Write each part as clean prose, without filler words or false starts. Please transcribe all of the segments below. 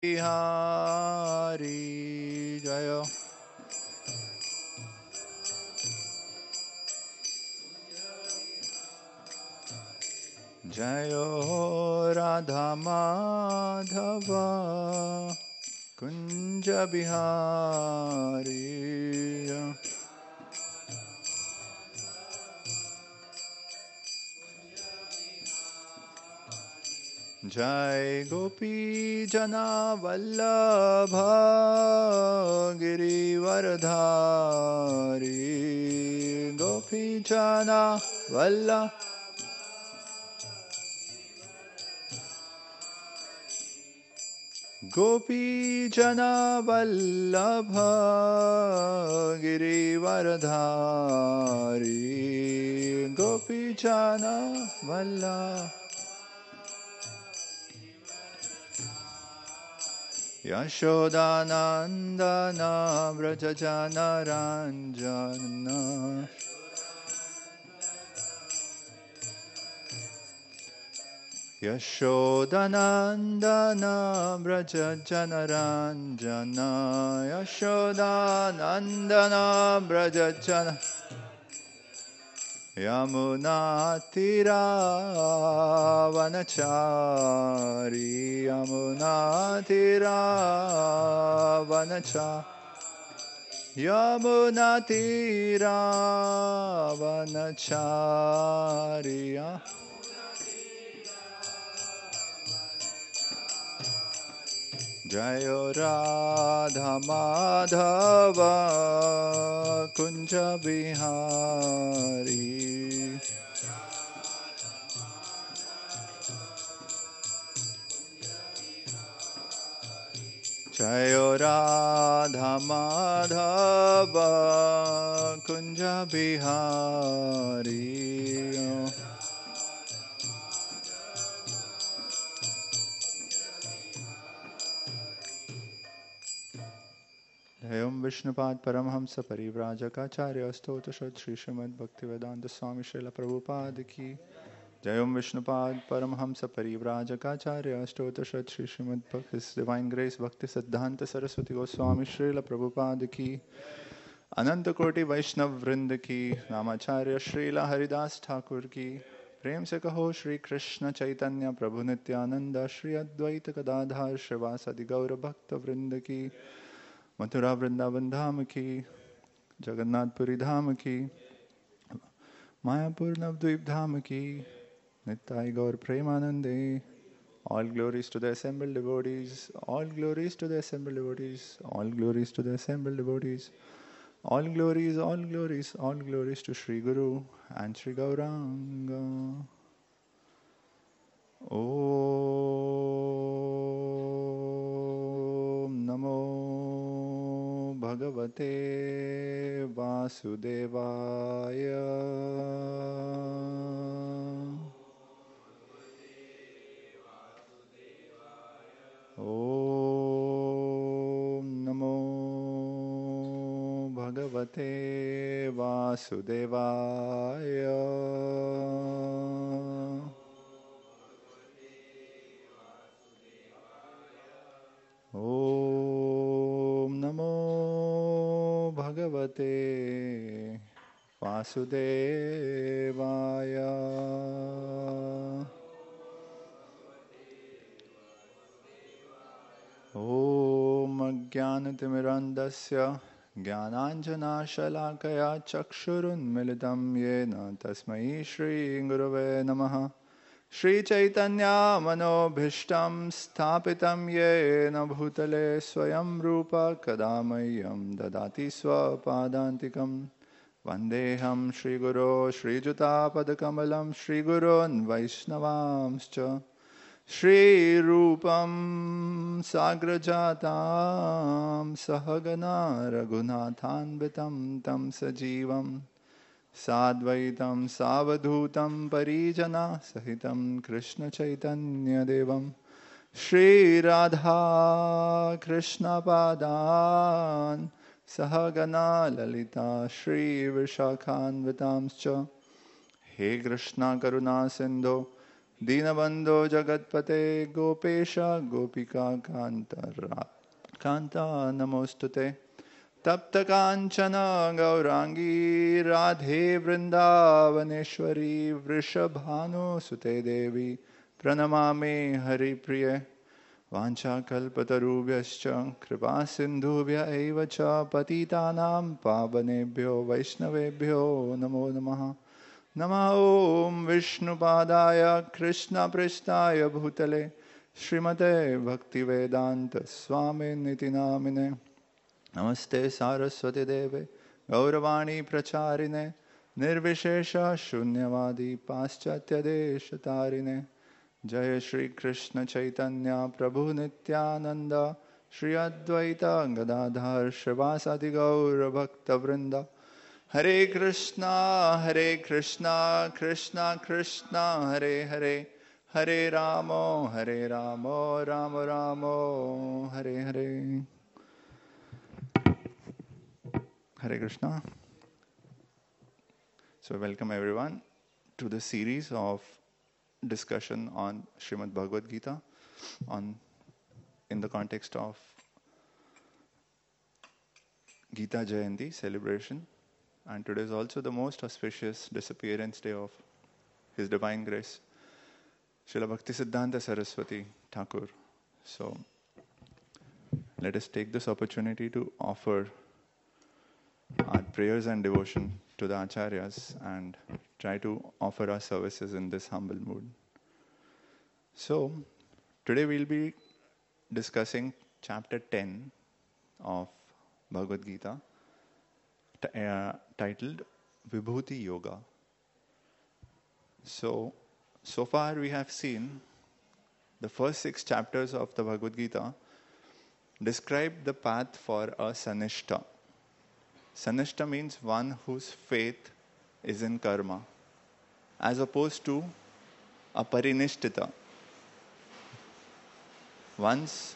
Bihari Jaya. Jayo Radha Madhava Kunja Bihari. Jai Gopi Jana Vallabha Girivardhari. Gopi Jana Vallabha Gopi Jana Vallabha Girivardhari. Gopi Jana Vallabha Yashodanandana Vrajajana Ranjana. Yashodanandana Vrajajana Ranjana. Yashodanandana Vrajajana Yamuna Tira Vanachari. Yamuna Tira Vanachari. Yamuna Tira Vanachari. Jayo Radha Madhava Kunja Bihari. Jayo Radha Madhava Kunja Bihari. Om Vishnupad Paramhamsa Parivrajakacarya Stota Shad Shri Srimad Bhaktivedanta Swami Srila Prabhupada Ki. Jai Om Vishnupad Paramhamsa Parivrajakacarya Stota Shad Shri Srimad His Divine Grace Bhakti Siddhanta Saraswati Goswami Srila Prabhupada Ki. Ananta Koti Vaishnav Vrinda Ki. Namacharya Srila Haridas Thakur Ki. प्रेम से कहो श्री कृष्ण चैतन्य प्रभु नित्यानंद श्री अद्वैत गदाधर श्रीवासदि गौर भक्त वृंद की मथुरा वृंदावन धाम की जगन्नाथपुरी धाम की मायापुर नवद्वीप धाम की नित्याय गौर प्रेमानंदे. All glories to the assembled devotees, all glories to the assembled devotees, all glories to the assembled devotees, all glories, all glories, all glories to Sri Guru and Sri Gauranga. Om Namo Bhagavate Vasudevaya. Om Namo Bhagavate Vasudevaya. Om Namo Bhagavate Vasudevaya. Om Ajnanatimirandasya Jnananjanashalakaya Chakshurunmilitam Yena Tasmai Shri Gurave Namaha. Shri Chaitanya Manobhishtam Sthapitam Yena Bhutale Swayam Rupa Kadamayam Dadati Swapadantikam. Vandeham Shri Guru Shri Juta Padakamalam Shri Gurun Vaishnavamscha. Shri Rupam Sagrajatam Sahagana Raghunathanvitam Tam Sajivam Sadvaitam Savadhutam Parijana Sahitam Krishna Chaitanya Devam Shri Radha Krishna Padan Sahagana Lalita Shri Vishakhanvitamscha. He Krishna Karuna Sindhu Dinabandho Jagatpate Gopesha Gopika Kanta Namostute Tapta Kanchana Gaurangi Radhe Vrindavaneshwari Vrishabhanu Sute Devi Pranamame Hari Priye Vancha Kalpatarubhyascha Kripa Sindhubhya Eva Cha Patitanam Pavanebhyo Vaishnavebhyo Namo Namaha Nama Om Vishnupadaya Krishna Pristaya Bhutale Srimate Bhaktivedanta Swami Niti Namine Namaste Saraswati Deve Gauravani Pracharine Nirvishesha Shunyavadi Paschatya Deshatarine Jaya Shri Krishna Chaitanya Prabhu Nityananda Shri Advaita Gadadhar Shrivasadi Gaura Bhakta Vrinda Hare Krishna Krishna Krishna Hare Hare Hare Ramo Ramo Ramo Hare Hare Hare Krishna. So welcome everyone to the series of discussion on Srimad Bhagavad Gita in the context of Gita Jayanti celebration. And today is also the most auspicious disappearance day of His Divine Grace, Srila Bhaktisiddhanta Saraswati Thakur. So let us take this opportunity to offer our prayers and devotion to the Acharyas and try to offer our services in this humble mood. So, today we'll be discussing chapter 10 of Bhagavad Gita titled Vibhuti Yoga. So far we have seen the first 6 chapters of the Bhagavad Gita describe the path for a Sanishta. Sanishta means one whose faith is in karma, as opposed to a Parinishtita. Once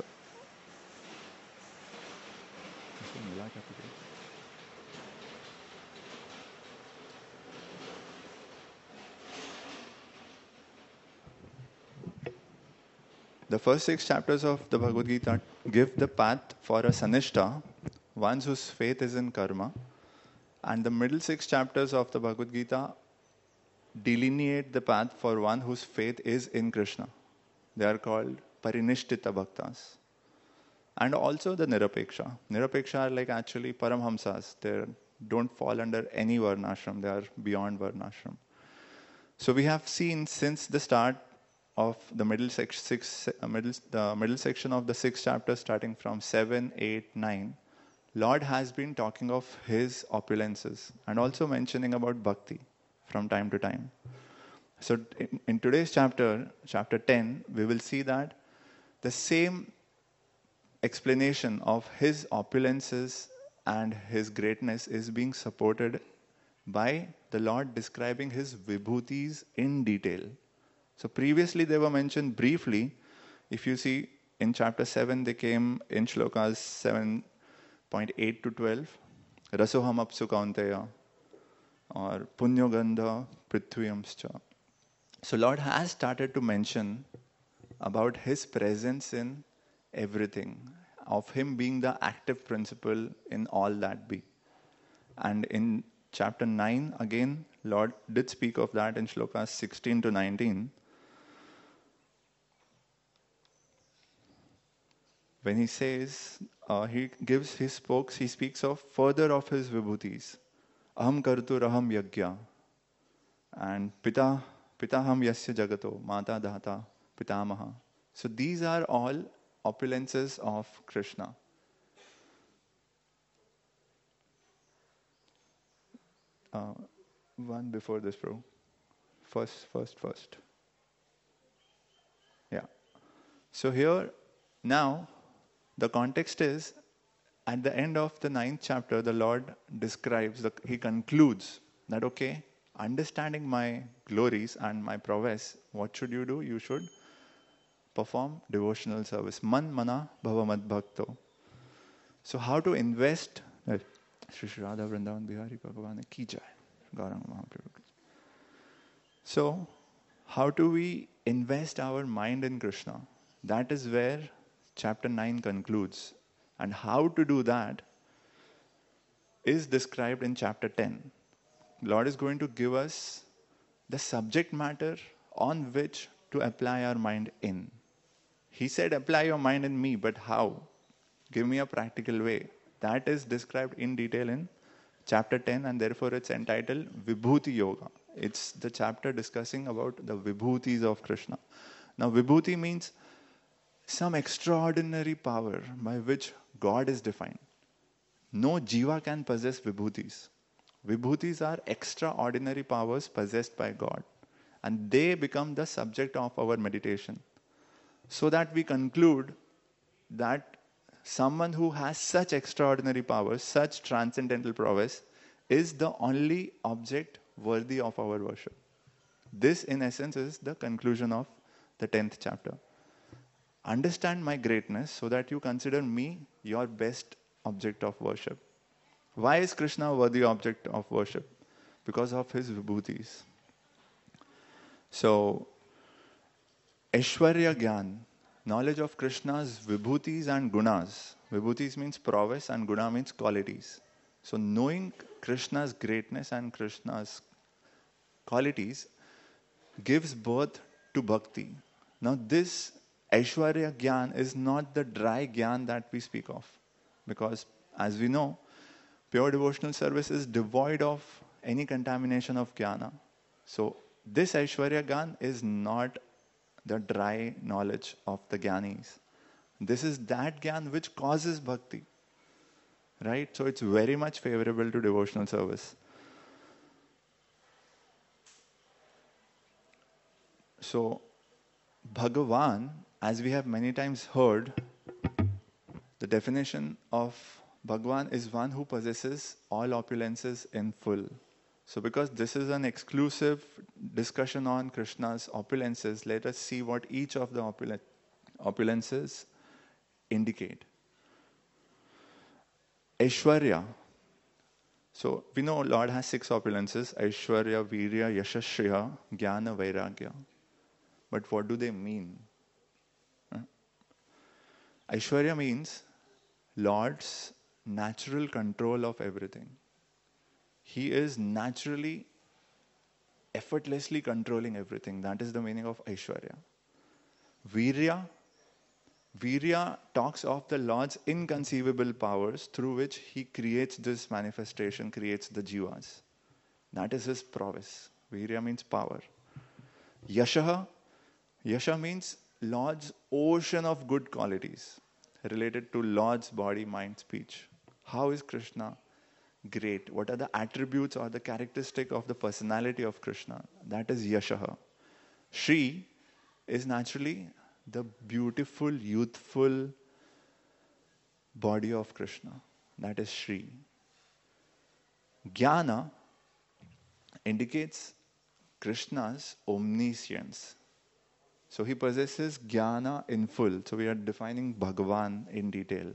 the first 6 chapters of the Bhagavad Gita give the path for a Sanishta, one whose faith is in karma, and the middle 6 chapters of the Bhagavad Gita delineate the path for one whose faith is in Krishna. They are called Parinishtita Bhaktas. And also the Nirapeksha. Nirapeksha are like actually Paramhamsas. They don't fall under any Varnashram. They are beyond Varnashram. So we have seen since the start of the middle section of the 6 chapters starting from 7, 8, 9, Lord has been talking of His opulences and also mentioning about Bhakti from time to time. So in today's chapter 10, we will see that the same explanation of His opulences and His greatness is being supported by the Lord describing His vibhutis in detail. So previously they were mentioned briefly. If you see in chapter 7, they came in shlokas 7.8 to 12. Rasoham apsu kaunteya or punyo gandha prithviyamscha. So Lord has started to mention about His presence in everything, of Him being the active principle in all that be. And in chapter 9, again, Lord did speak of that in shlokas 16 to 19. When He says, He speaks of further of His vibhutis. Aham kartu raham yagya. And pitaham yasya jagato, mata dhata, pitamaha. So these are all opulences of Krishna. One before this, bro. First. Yeah. So here, now, the context is, at the end of the 9th chapter, the Lord describes, He concludes that, okay, understanding my glories and my prowess, what should you do? You should perform devotional service. Man mana bhava mad bhakto. So how to invest? Shri Shri Radha Vrindavan Bihari Bhagavan Ki Jai. Gauranga Mahaprabhu. So how do we invest our mind in Krishna. That is where chapter 9 concludes. And how to do that is described in chapter 10. Lord is going to give us the subject matter on which to apply our mind in. He said, apply your mind in me, but how? Give me a practical way. That is described in detail in chapter 10, and therefore it's entitled Vibhuti Yoga. It's the chapter discussing about the Vibhutis of Krishna. Now, Vibhuti means some extraordinary power by which God is defined. No jiva can possess Vibhutis. Vibhutis are extraordinary powers possessed by God, and they become the subject of our meditation. So that we conclude that someone who has such extraordinary powers, such transcendental prowess, is the only object worthy of our worship. This, in essence, is the conclusion of the 10th chapter. Understand my greatness so that you consider me your best object of worship. Why is Krishna a worthy object of worship? Because of his vibhutis. So, Aishwarya Gyan, knowledge of Krishna's vibhutis and gunas. Vibhutis means prowess and guna means qualities. So knowing Krishna's greatness and Krishna's qualities gives birth to bhakti. Now this Aishwarya Gyan is not the dry Gyan that we speak of. Because as we know, pure devotional service is devoid of any contamination of Jnana. So this Aishwarya Gyan is not the dry knowledge of the Jnanis. This is that Gyan which causes bhakti. Right? So it's very much favorable to devotional service. So, Bhagavan, as we have many times heard, the definition of Bhagavan is one who possesses all opulences in full. So because this is an exclusive discussion on Krishna's opulences, let us see what each of the opulences indicate. Aishwarya. So we know Lord has 6 opulences: Aishwarya, Virya, Yasha, Shriya, Jnana, Vairagya. But what do they mean? Aishwarya means Lord's natural control of everything. He is naturally, effortlessly controlling everything. That is the meaning of Aishwarya. Virya talks of the Lord's inconceivable powers through which he creates this manifestation, creates the jivas. That is his prowess. Virya means power. Yasha means Lord's ocean of good qualities related to Lord's body, mind, speech. How is Krishna great? What are the attributes or the characteristic of the personality of Krishna? That is Yasha. Shri is naturally the beautiful, youthful body of Krishna. That is Shri. Jnana indicates Krishna's omniscience. So he possesses Jnana in full. So we are defining Bhagavan in detail.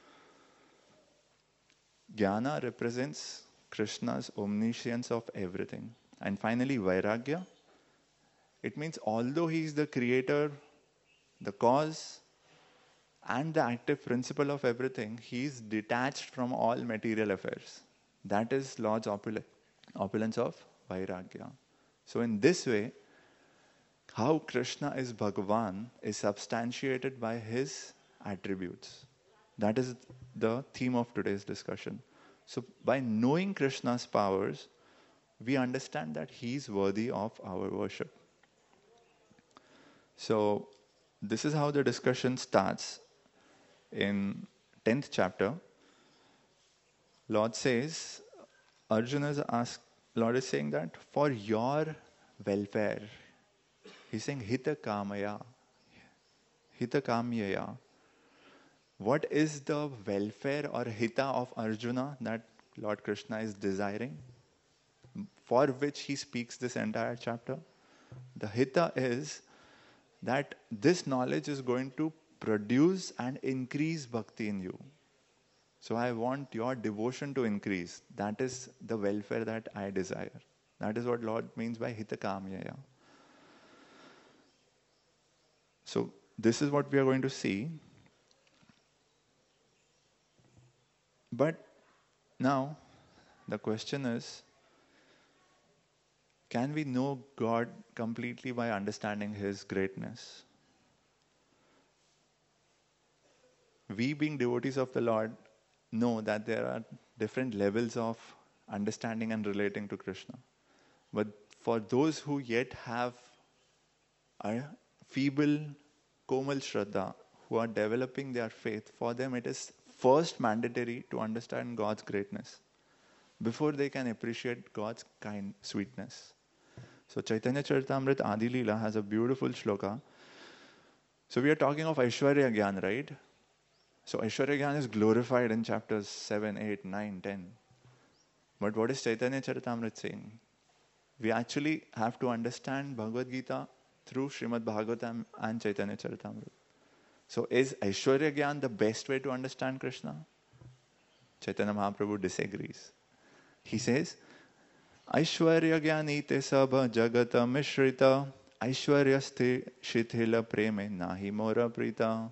Jnana represents Krishna's omniscience of everything. And finally, Vairagya. It means although he is the creator, the cause, and the active principle of everything, he is detached from all material affairs. That is Lord's opulence of Vairagya. So in this way, how Krishna is Bhagavan is substantiated by his attributes. That is the theme of today's discussion. So by knowing Krishna's powers, we understand that he is worthy of our worship. So this is how the discussion starts in 10th chapter. Lord says, Lord is saying that for your welfare, he's saying hita kamaya, hita kamyaya. What is the welfare or hita of Arjuna that Lord Krishna is desiring, for which he speaks this entire chapter? The hita is that this knowledge is going to produce and increase bhakti in you. So I want your devotion to increase. That is the welfare that I desire. That is what Lord means by hita kamyaya. So this is what we are going to see. But now the question is, can we know God completely by understanding His greatness? We, being devotees of the Lord, know that there are different levels of understanding and relating to Krishna. But for those who yet have a feeble, komal shraddha, who are developing their faith, for them it is first mandatory to understand God's greatness before they can appreciate God's kind sweetness. So Chaitanya Charitamrita Adi Leela has a beautiful shloka. So we are talking of Aishwarya Gyan, right? So Aishwarya Gyan is glorified in chapters 7, 8, 9, 10. But what is Chaitanya Charitamrita saying? We actually have to understand Bhagavad Gita through Srimad Bhagavatam and Chaitanya Charitamrita. So is Aishwarya Gyan the best way to understand Krishna? Chaitanya Mahaprabhu disagrees. He says, Aishwarya Gyanite sabha jagata mishrita Aishwarya shithila preme nahi mora prita.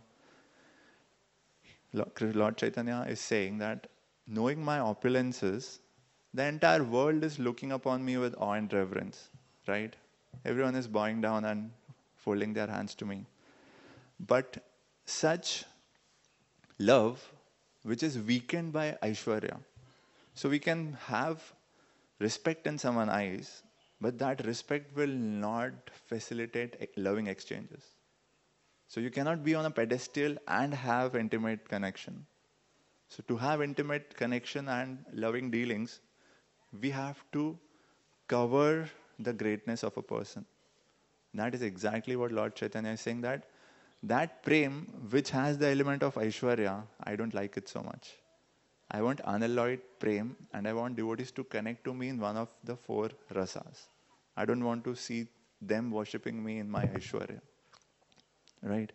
Lord Chaitanya is saying that knowing my opulences, the entire world is looking upon me with awe and reverence, right? Everyone is bowing down and folding their hands to me. But such love, which is weakened by Aishwarya, so we can have respect in someone's eyes, but that respect will not facilitate loving exchanges. So you cannot be on a pedestal and have intimate connection. So to have intimate connection and loving dealings, we have to cover the greatness of a person. That is exactly what Lord Chaitanya is saying, that prem which has the element of Aishwarya, I don't like it so much. I want unalloyed prem, and I want devotees to connect to me in one of the 4 rasas. I don't want to see them worshipping me in my Aishwarya. Right?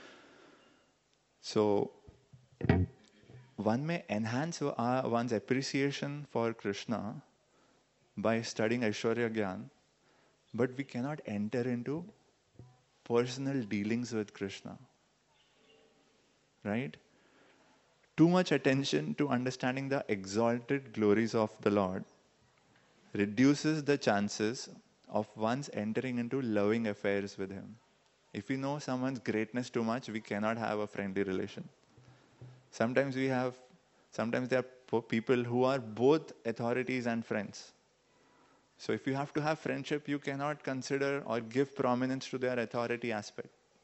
So, one may enhance one's appreciation for Krishna by studying Aishwarya Gyan, but we cannot enter into personal dealings with Krishna. Right? Too much attention to understanding the exalted glories of the Lord reduces the chances of one's entering into loving affairs with Him. If we know someone's greatness too much, we cannot have a friendly relation. Sometimes there are people who are both authorities and friends. So if you have to have friendship, you cannot consider or give prominence to their authority aspect.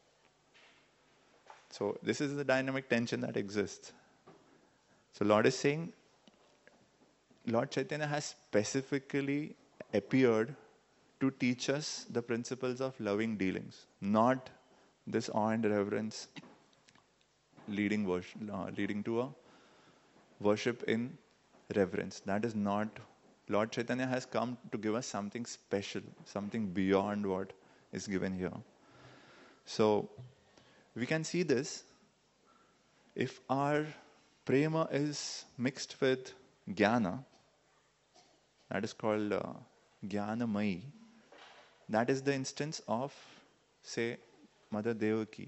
So this is the dynamic tension that exists. So Lord is saying, Lord Chaitanya has specifically appeared to teach us the principles of loving dealings, not this awe and reverence leading to a worship in reverence. That is not, Lord Chaitanya has come to give us something special, something beyond what is given here. So we can see this if our prema is mixed with jnana, that is called jnanamayi. That is the instance of, say, Mother Devaki.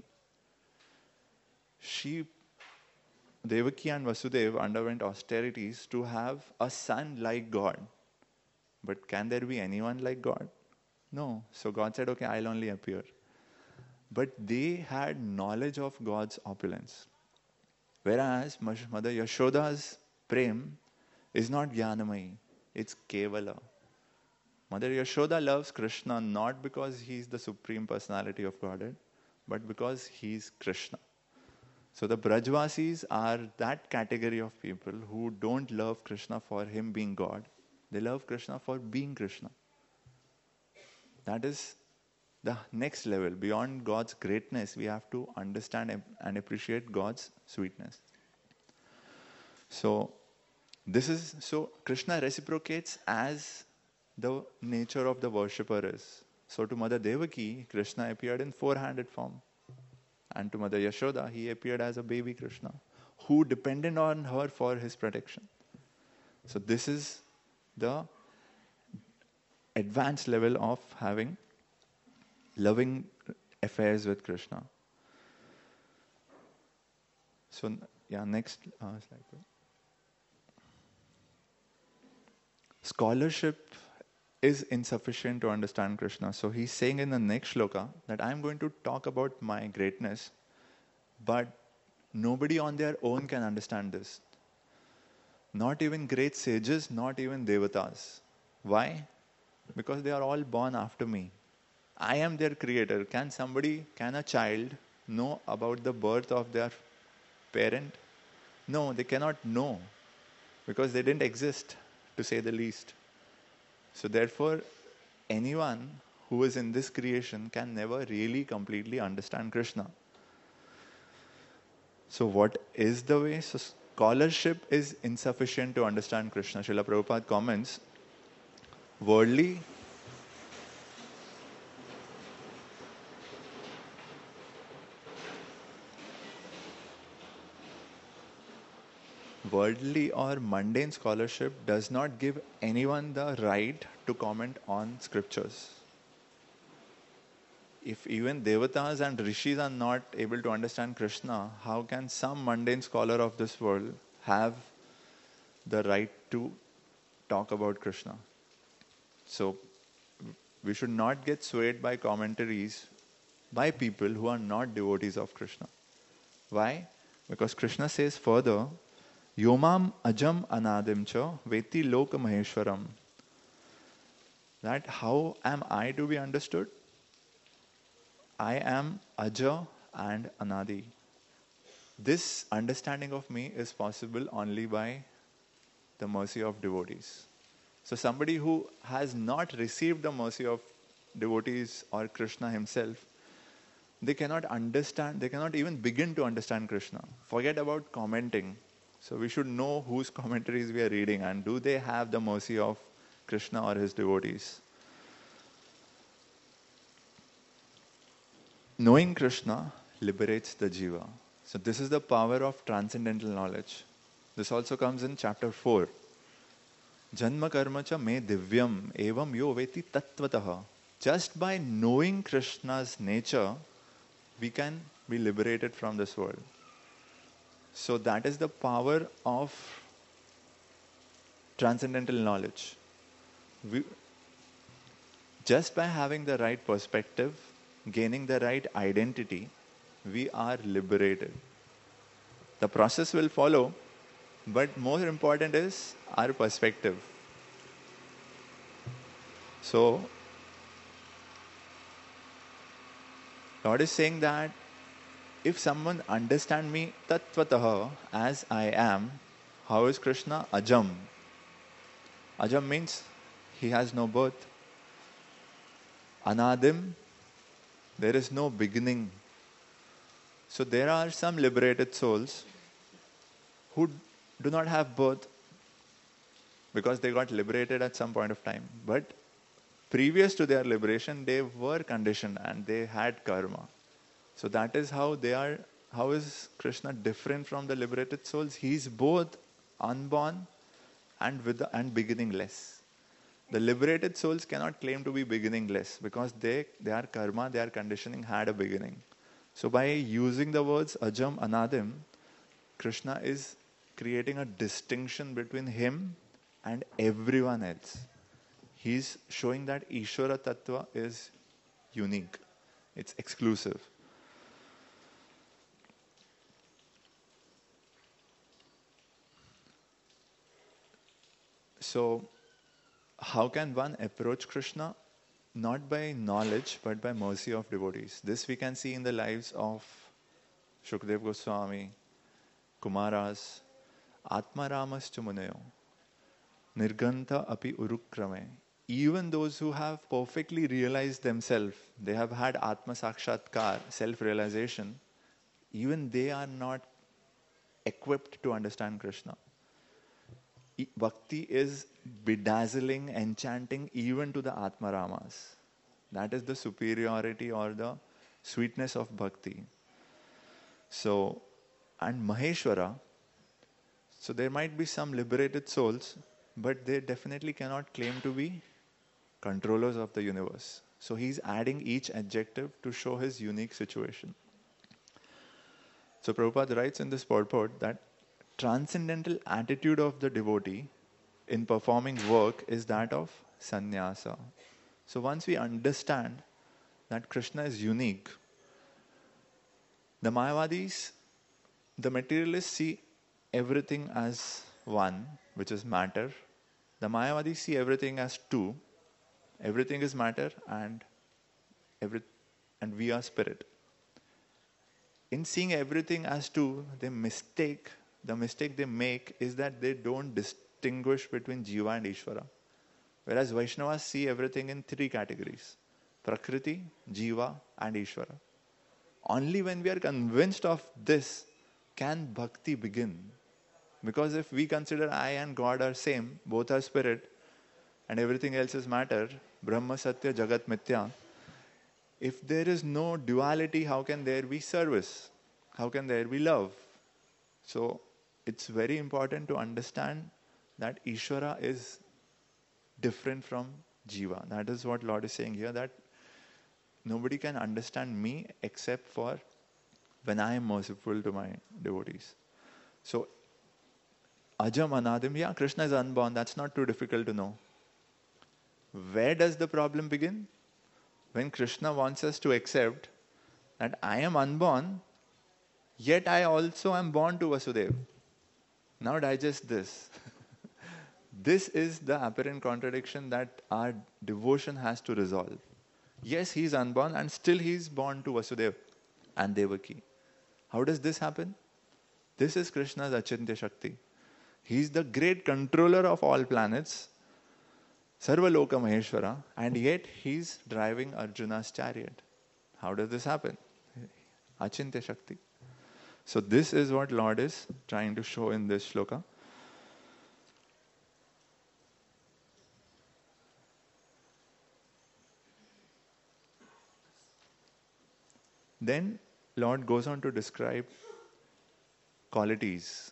Devaki and Vasudeva underwent austerities to have a son like God. But can there be anyone like God? No. So God said, okay, I'll only appear. But they had knowledge of God's opulence. Whereas Mother Yashoda's prem is not Jnanamayi, it's Kevala. Mother Yashoda loves Krishna not because he's the supreme personality of Godhead, but because he's Krishna. So the Brajvasis are that category of people who don't love Krishna for him being God. They love Krishna for being Krishna. That is the next level. Beyond God's greatness, we have to understand and appreciate God's sweetness. So Krishna reciprocates as the nature of the worshipper is. So to Mother Devaki, Krishna appeared in 4-handed form. And to Mother Yashoda, he appeared as a baby Krishna, who depended on her for his protection. So this is the advanced level of having loving affairs with Krishna. So, yeah, next slide. Scholarship is insufficient to understand Krishna. So he's saying in the next shloka that I'm going to talk about my greatness, but nobody on their own can understand this. Not even great sages, not even devatas. Why? Because they are all born after me. I am their creator. Can a child know about the birth of their parent? No, they cannot know because they didn't exist, to say the least. So therefore, anyone who is in this creation can never really completely understand Krishna. So what is the way? So scholarship is insufficient to understand Krishna. Srila Prabhupada comments, worldly worldly or mundane scholarship does not give anyone the right to comment on scriptures. If even devatas and rishis are not able to understand Krishna, how can some mundane scholar of this world have the right to talk about Krishna? So we should not get swayed by commentaries by people who are not devotees of Krishna. Why? Because Krishna says further, Yomam ajam anadim cha veti loka maheshwaram. That how am I to be understood? I am Aja and Anadi. This understanding of me is possible only by the mercy of devotees. So somebody who has not received the mercy of devotees or Krishna himself, they cannot understand, they cannot even begin to understand Krishna. Forget about commenting. So we should know whose commentaries we are reading and do they have the mercy of Krishna or his devotees. Knowing Krishna liberates the jiva. So this is the power of transcendental knowledge. This also comes in chapter 4. Janma karma cha me divyam evam yo veti tattvataha. Just by knowing Krishna's nature, we can be liberated from this world. So that is the power of transcendental knowledge. Just by having the right perspective, gaining the right identity, we are liberated. The process will follow, but more important is our perspective. So, Lord is saying that if someone understands me tattvataha as I am, how is Krishna? Ajam. Ajam means he has no birth. Anadim, there is no beginning. So there are some liberated souls who do not have birth because they got liberated at some point of time. But previous to their liberation, they were conditioned and they had karma. So that is how they are. How is Krishna different from the liberated souls? He is both unborn and beginningless. The liberated souls cannot claim to be beginningless because their karma, their conditioning had a beginning. So by using the words Ajam, Anadim, Krishna is creating a distinction between him and everyone else. He's showing that Ishvara Tattva is unique. It's exclusive. So, how can one approach Krishna? Not by knowledge, but by mercy of devotees. This we can see in the lives of Shukdev Goswami, Kumaras, Atmaramas Chumunayo, Nirganta api urukrame. Even those who have perfectly realized themselves, they have had Atma Sakshatkar, self-realization, even they are not equipped to understand Krishna. Bhakti is bedazzling, enchanting even to the Atmaramas. That is the superiority or the sweetness of bhakti. So, and Maheshwara, so there might be some liberated souls, but they definitely cannot claim to be controllers of the universe. So he's adding each adjective to show his unique situation. So Prabhupada writes in this purport that transcendental attitude of the devotee in performing work is that of sannyasa. So once we understand that Krishna is unique, the Mayavadis, the materialists see everything as one, which is matter. The Mayavadis see everything as two. Everything is matter every, and we are spirit. In seeing everything as two, the mistake they make is that they don't distinguish between Jiva and Ishvara. Whereas Vaishnavas see everything in three categories: Prakriti, Jiva, and Ishvara. Only when we are convinced of this can bhakti begin. Because if we consider I and God are same, both are spirit, and everything else is matter, Brahma Satya Jagat Mithya, if there is no duality, how can there be service? How can there be love? So it's very important to understand that Ishvara is different from Jiva. That is what Lord is saying here, that nobody can understand me except for when I am merciful to my devotees. So Ajam Anadim, yeah, Krishna is unborn. That's not too difficult to know. Where does the problem begin? When Krishna wants us to accept that I am unborn, yet I also am born to Vasudeva. Now digest this. This is the apparent contradiction that our devotion has to resolve. Yes, he is unborn and still he is born to Vasudeva and Devaki. How does this happen? This is Krishna's Achintya Shakti. He is the great controller of all planets, Sarvaloka Maheshwara, and yet he is driving Arjuna's chariot. How does this happen? Achintya Shakti. So this is what Lord is trying to show in this shloka. Then Lord goes on to describe qualities.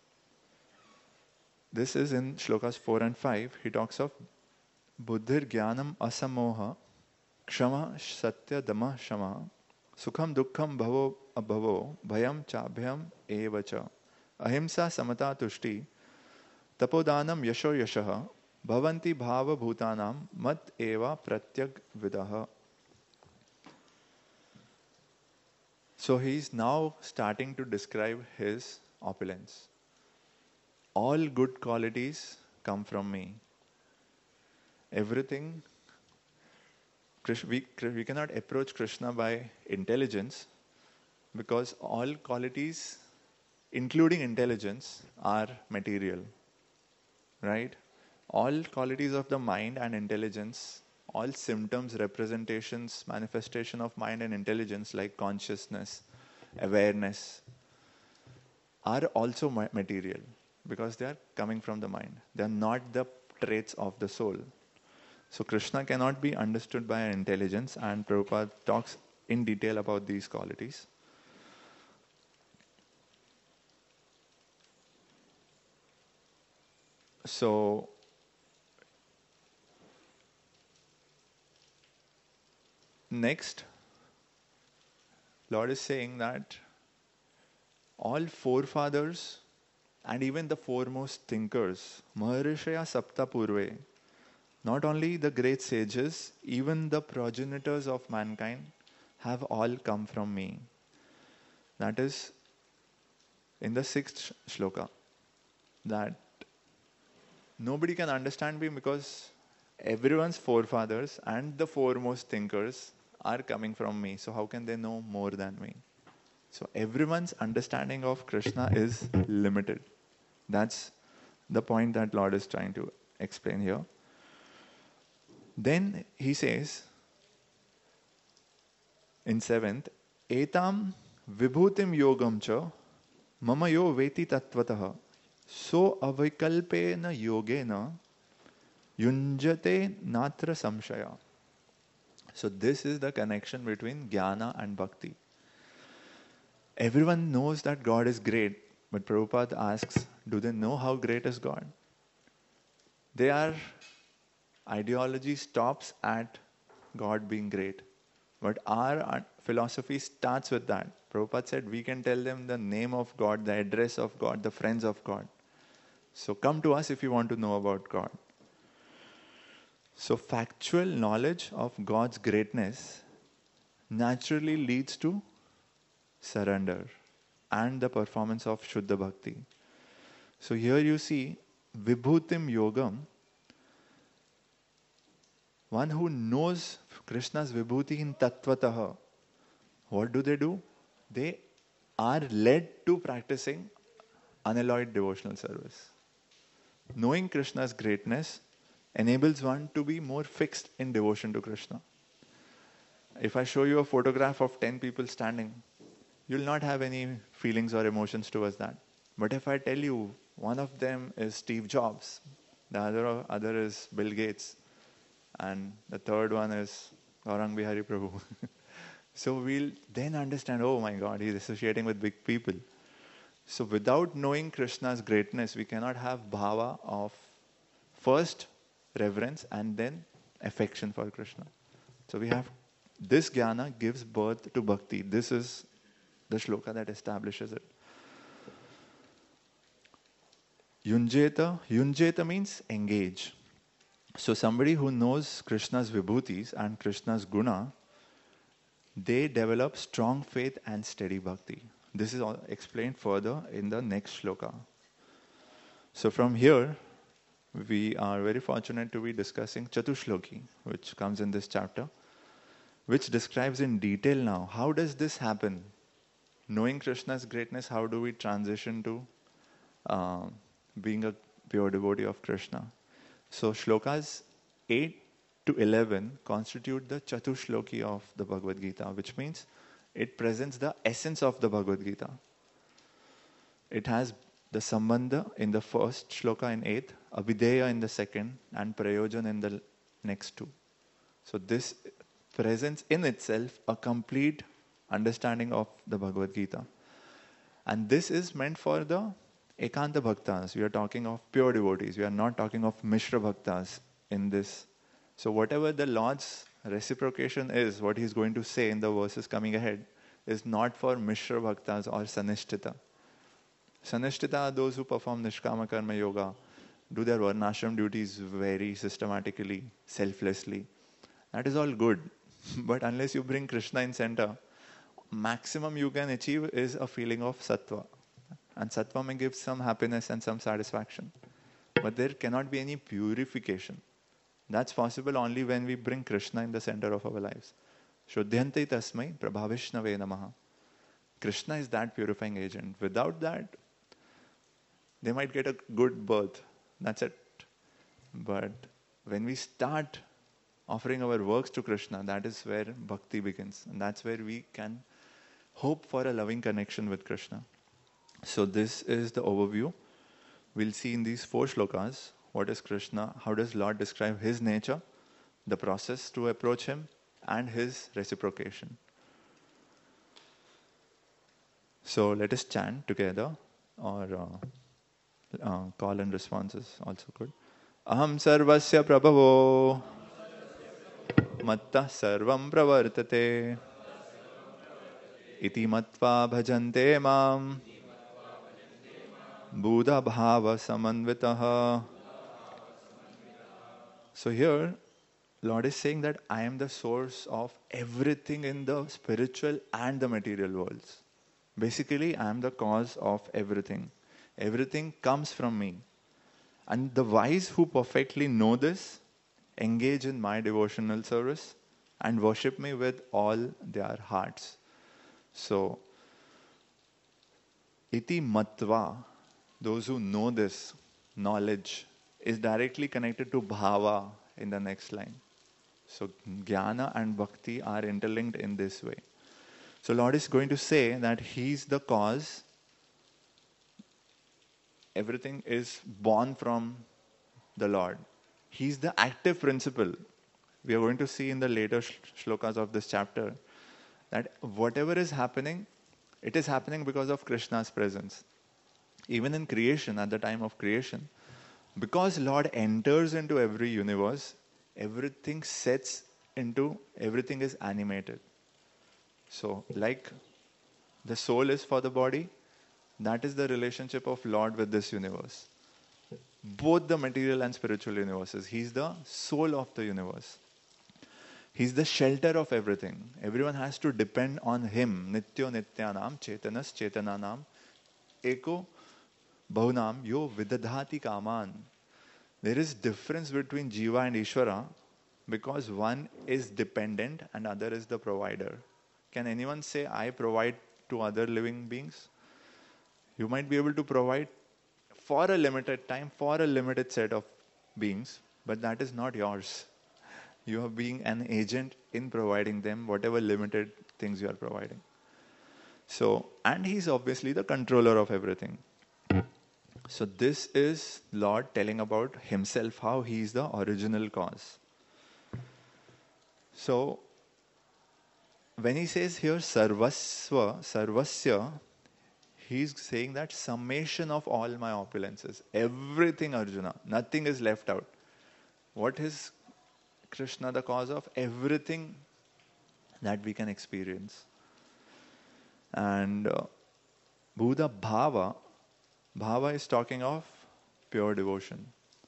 This is in shlokas 4 and 5. He talks of Buddhir Jnanam Asamoha, Kshama Satya Dama Shama, Sukham Dukkham Bhavo Abhavo, Bhayam Chabhyam Evacha, Ahimsa Samata Tushti, Tapodanam Yasho Yashaha, Bhavanti Bhava Bhutanam, Mat Eva Pratyag Vidaha. So he is now starting to describe his opulence. All good qualities come from me. Everything, we cannot approach Krishna by intelligence, because all qualities, including intelligence, are material. Right? All qualities of the mind and intelligence, all symptoms, representations, manifestation of mind and intelligence like consciousness, awareness, are also material because they are coming from the mind. They are not the traits of the soul. So Krishna cannot be understood by intelligence, and Prabhupada talks in detail about these qualities. So next, Lord is saying that all forefathers and even the foremost thinkers, Maharishaya Sapta Purve, not only the great sages, even the progenitors of mankind have all come from me. That is in the 6th shloka. That nobody can understand me because everyone's forefathers and the foremost thinkers are coming from me. So how can they know more than me? So everyone's understanding of Krishna is limited. That's the point that Lord is trying to explain here. Then he says in 7th, Etam vibhutim yogam cha mama yo veti tattvataha so avikalpena yogena yunjate natra samshaya. So this is the connection between jnana and bhakti. Everyone knows that God is great, but Prabhupada asks, do they know how great is God? Their ideology stops at God being great. But our philosophy starts with that. Prabhupada said we can tell them the name of God, the address of God, the friends of God. So come to us if you want to know about God. So factual knowledge of God's greatness naturally leads to surrender and the performance of Shuddha Bhakti. So here you see Vibhutim Yogam, one who knows Krishna's Vibhuti in Tattvataha. What do? They are led to practicing unalloyed devotional service. Knowing Krishna's greatness enables one to be more fixed in devotion to Krishna. If I show you a photograph of 10 people standing, you'll not have any feelings or emotions towards that. But if I tell you one of them is Steve Jobs, the other is Bill Gates, and the third one is Gaurang Bihari Prabhu. So we'll then understand, oh my God, he's associating with big people. So without knowing Krishna's greatness, we cannot have bhava of first reverence and then affection for Krishna. So we have, this jnana gives birth to bhakti. This is the shloka that establishes it. Yunjeta means engage. So somebody who knows Krishna's vibhutis and Krishna's guna, they develop strong faith and steady bhakti. This is all explained further in the next shloka. So from here, we are very fortunate to be discussing Chatushloki, which comes in this chapter, which describes in detail now, how does this happen? Knowing Krishna's greatness, how do we transition to being a pure devotee of Krishna? So shlokas 8 to 11 constitute the Chatushloki of the Bhagavad Gita, which means it presents the essence of the Bhagavad Gita. It has the Sambandha in the first shloka in 8th, Abhideya in the second, and Prayojan in the next two. So this presents in itself a complete understanding of the Bhagavad Gita. And this is meant for the Ekanta Bhaktas. We are talking of pure devotees. We are not talking of Mishra Bhaktas in this. So whatever the Lord's reciprocation is, what He's going to say in the verses coming ahead, is not for Mishra Bhaktas or Sanishtita. Sanishtita are those who perform Nishkama Karma Yoga, do their Varnashram duties very systematically, selflessly. That is all good. But unless you bring Krishna in center, maximum you can achieve is a feeling of sattva. And sattva may give some happiness and some satisfaction. But there cannot be any purification. That's possible only when we bring Krishna in the center of our lives. Shuddhyantai tasmai prabhavishnave namaha. Krishna is that purifying agent. Without that, they might get a good birth. That's it. But when we start offering our works to Krishna, that is where bhakti begins. And that's where we can hope for a loving connection with Krishna. So this is the overview. We'll see in these 4 shlokas, what is Krishna, how does Lord describe His nature, the process to approach Him, and His reciprocation. So let us chant together, or call and responses also good. Aham sarvasya prabhavo matta sarvam pravartate iti matva bhajante mam Buddha bhava samanvitaha. So here, Lord is saying that I am the source of everything in the spiritual and the material worlds. Basically, I am the cause of everything. Everything comes from me. And the wise who perfectly know this, engage in my devotional service and worship me with all their hearts. So, iti matva, those who know this knowledge, is directly connected to bhava in the next line. So jnana and bhakti are interlinked in this way. So Lord is going to say that He's the cause. Everything is born from the Lord. He's the active principle. We are going to see in the later shlokas of this chapter that whatever is happening, it is happening because of Krishna's presence. Even in creation, at the time of creation, because Lord enters into every universe, everything is animated. So, like The soul is for the body. That is the relationship of Lord with this universe. Both the material and spiritual universes. He's the soul of the universe. He's the shelter of everything. Everyone has to depend on him. Nityo nityanam chetanas chetananam eko bahunam yo vidadhati kaman. There is difference between Jiva and Ishvara because one is dependent and other is the provider. Can anyone say, I provide to other living beings? You might be able to provide for a limited time, for a limited set of beings, but that is not yours. You are being an agent in providing them whatever limited things you are providing. So, and he's obviously the controller of everything. So this is Lord telling about himself, how he is the original cause. So, when he says here sarvasva, sarvasya, he's saying that summation of all my opulences, everything Arjuna, nothing is left out. What is Krishna the cause of? Everything that we can experience. And Buddha Bhava, Bhava is talking of pure devotion.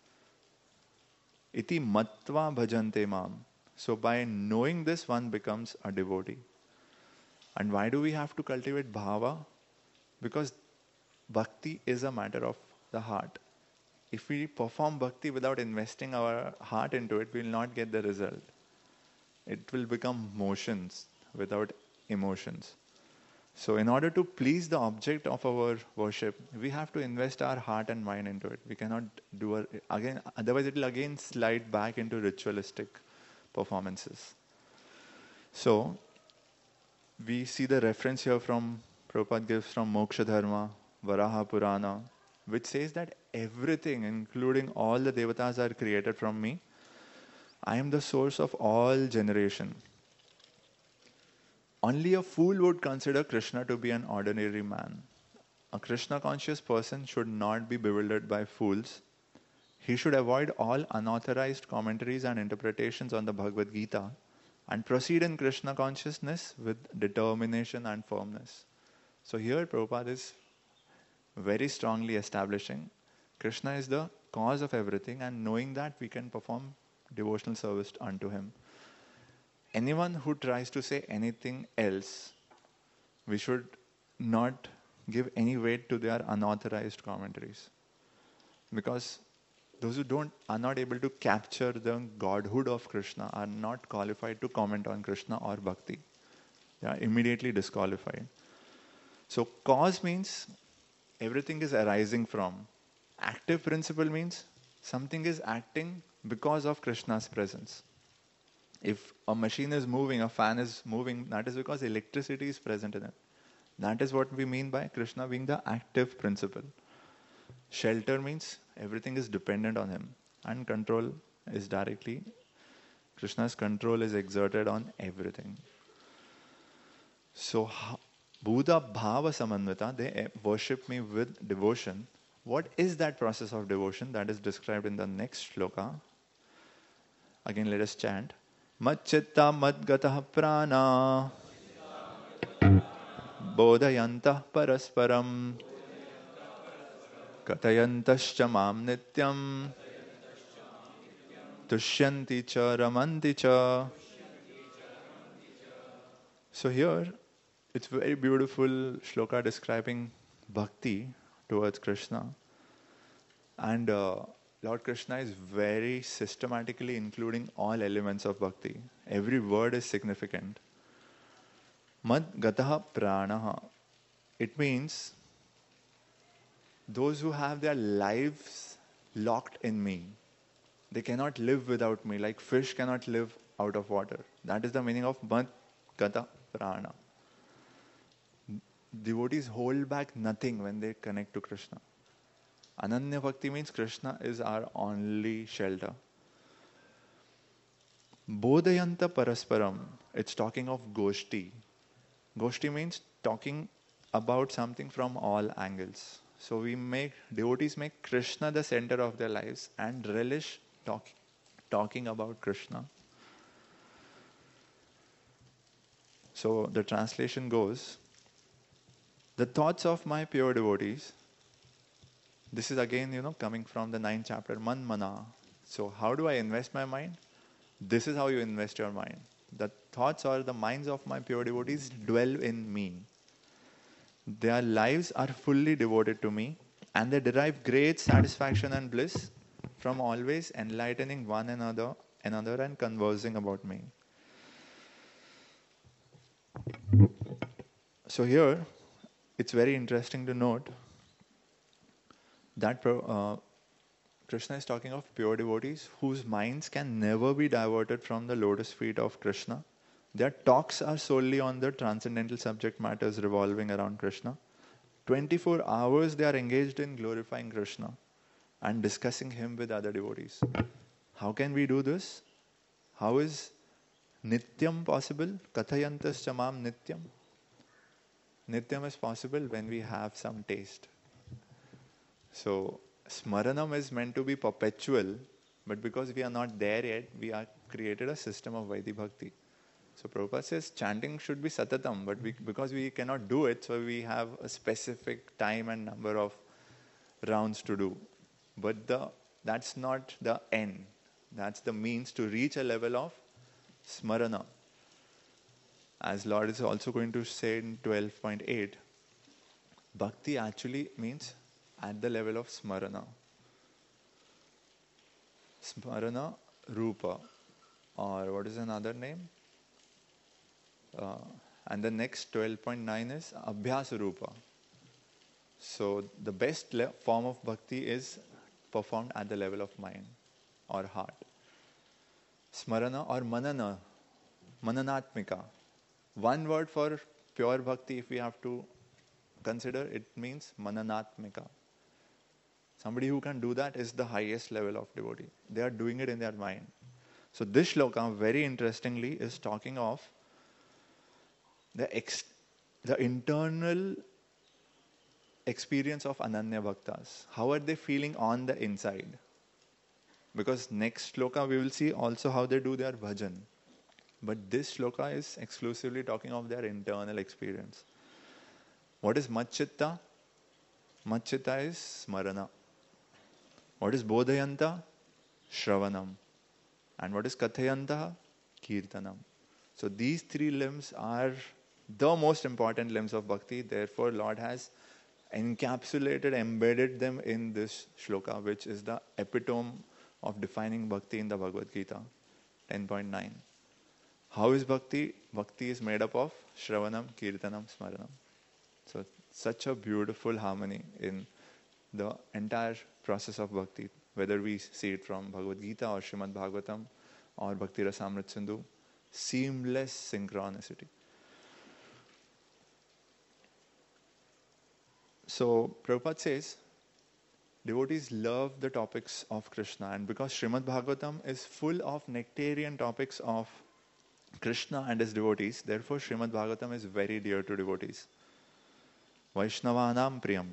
Iti matva bhajante mam. So by knowing this, one becomes a devotee. And why do we have to cultivate bhava? Because bhakti is a matter of the heart. If we perform bhakti without investing our heart into it, we will not get the result. It will become motions without emotions. So in order to please the object of our worship, we have to invest our heart and mind into it. We cannot do it again, otherwise it will again slide back into ritualistic performances. So we see the reference here from Prabhupada gives from Moksha Dharma, Varaha Purana, which says that everything, including all the devatas, are created from me. I am the source of all generation. Only a fool would consider Krishna to be an ordinary man. A Krishna conscious person should not be bewildered by fools. He should avoid all unauthorized commentaries and interpretations on the Bhagavad Gita and proceed in Krishna consciousness with determination and firmness. So here Prabhupada is very strongly establishing Krishna is the cause of everything, and knowing that we can perform devotional service unto him. Anyone who tries to say anything else, we should not give any weight to their unauthorized commentaries. Because those who are not able to capture the godhood of Krishna are not qualified to comment on Krishna or Bhakti. They are immediately disqualified. So cause means everything is arising from. Active principle means something is acting because of Krishna's presence. If a machine is moving, a fan is moving, that is because electricity is present in it. That is what we mean by Krishna being the active principle. Shelter means everything is dependent on him. And control is directly, Krishna's control is exerted on everything. So, Buddha Bhava Samanvita, they worship me with devotion. What is that process of devotion? That is described in the next shloka. Again, let us chant. Machchitta madgatah prana bodhayantah parasparam katayantascha mam nityam tushyanti cha ramanti cha. So here, it's very beautiful shloka describing bhakti towards Krishna. And Lord Krishna is very systematically including all elements of bhakti. Every word is significant. Mad gataha pranaha. It means those who have their lives locked in me. They cannot live without me, like fish cannot live out of water. That is the meaning of mad gata prana. Devotees hold back nothing when they connect to Krishna. Ananya Bhakti means Krishna is our only shelter. Bodhayanta Parasparam, it's talking of Goshti. Goshti means talking about something from all angles. So devotees make Krishna the center of their lives and relish talking about Krishna. So the translation goes, The thoughts of my pure devotees. This is again, coming from the 9th chapter, Man Mana. So how do I invest my mind? This is how you invest your mind. The thoughts or the minds of my pure devotees dwell in me. Their lives are fully devoted to me, and they derive great satisfaction and bliss from always enlightening one another and conversing about me. So here, it's very interesting to note that Krishna is talking of pure devotees whose minds can never be diverted from the lotus feet of Krishna. Their talks are solely on the transcendental subject matters revolving around Krishna. 24 hours they are engaged in glorifying Krishna and discussing him with other devotees. How can we do this? How is Nityam possible? Kathayantas chamam Nityam. Nityam is possible when we have some taste. So, Smaranam is meant to be perpetual, but because we are not there yet, we are created a system of Vaidhi Bhakti. So Prabhupada says chanting should be satatam, but because we cannot do it, so we have a specific time and number of rounds to do. But that's not the end. That's the means to reach a level of smarana. As Lord is also going to say in 12.8, bhakti actually means at the level of smarana. Smarana rupa, or what is another name? And the next 12.9 is Abhyasa Rupa. So the best form of bhakti is performed at the level of mind or heart. Smarana or manana, mananatmika. One word for pure bhakti, if we have to consider, it means mananatmika. Somebody who can do that is the highest level of devotee. They are doing it in their mind. So this shloka, very interestingly, is talking of the internal experience of Ananya Bhaktas. How are they feeling on the inside? Because next shloka we will see also how they do their bhajan. But this shloka is exclusively talking of their internal experience. What is Matchitta? Matchitta is Smarana. What is Bodhayanta? Shravanam. And what is Kathayanta? Kirtanam. So these three limbs are the most important limbs of bhakti. Therefore, Lord has encapsulated, embedded them in this shloka, which is the epitome of defining bhakti in the Bhagavad Gita, 10.9. How is bhakti? Bhakti is made up of Shravanam, Kirtanam, Smaranam. So such a beautiful harmony in the entire process of bhakti, whether we see it from Bhagavad Gita or Srimad Bhagavatam or Bhakti Rasamrit Sindhu. Seamless synchronicity. So Prabhupada says, devotees love the topics of Krishna, and because Srimad Bhagavatam is full of nectarian topics of Krishna and his devotees, therefore Srimad Bhagavatam is very dear to devotees. Vaishnavanam Priyam.